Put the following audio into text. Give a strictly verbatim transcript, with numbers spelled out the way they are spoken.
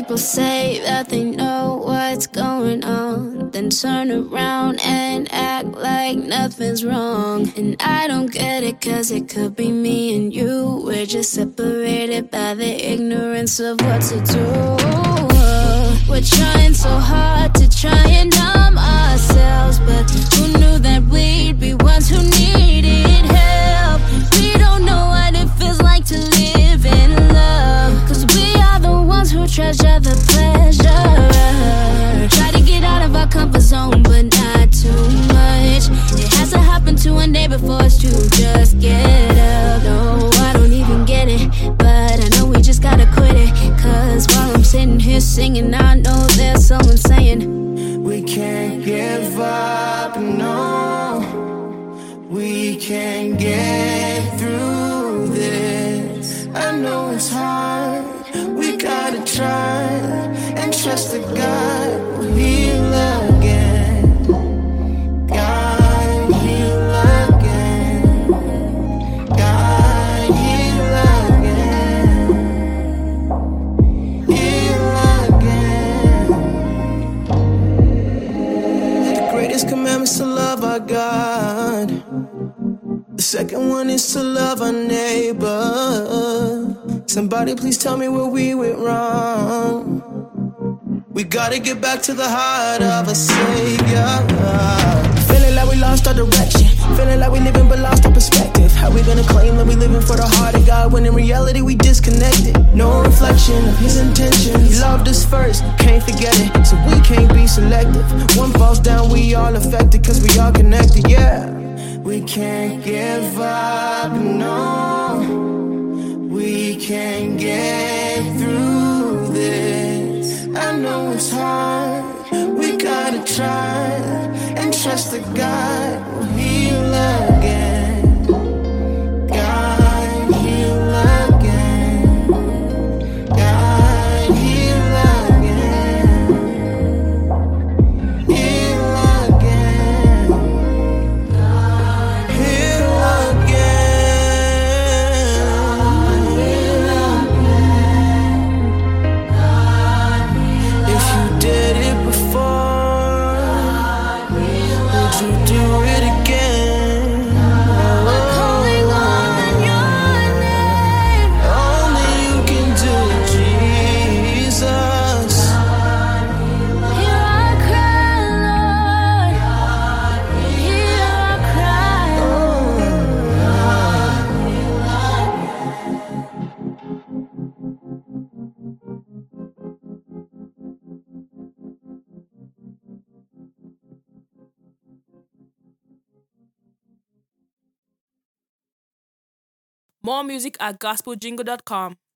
people say that they know what's going on, then turn around and act like nothing's wrong. And I don't get it, cause it could be me and you. We're just separated by the ignorance of what to do. We're trying so hard to try and numb ourselves, but who knew that we'd be ones who needed help? We don't know what it feels like to live in love, cause we are the ones who treasure the pleasure. Try to get out of our comfort zone, but not too much. It has to happen to one day before us to just get up. No, I don't even get it, but I know we just gotta quit it. Cause while I'm sitting here singing, I know there's someone saying we can't give up, no. We can't get through this. I know it's hard, we gotta try and trust that God will heal again. God heal again. God heal again. Heal again. The greatest commandment's to love our God. The second one is to love our neighbor. Somebody please tell me where we went wrong. We gotta get back to the heart of a Savior. Feeling like we lost our direction, feeling like we living but lost our perspective. How we gonna claim that we living for the heart of God when in reality we disconnected? No reflection of His intentions. He loved us first, can't forget it, so we can't be selective. One falls down, we all affected, cause we all connected, yeah. We can't give up, no. We can't get through this. I know it's hard, we gotta try and trust that God will heal again. God heal again. God heal again. Heal again. Heal again. If you did it before, would you do it again? we're calling on your name. Only you can do it, Jesus. Hear our cry, Lord. Hear our cry. More music at gospel jingle dot com.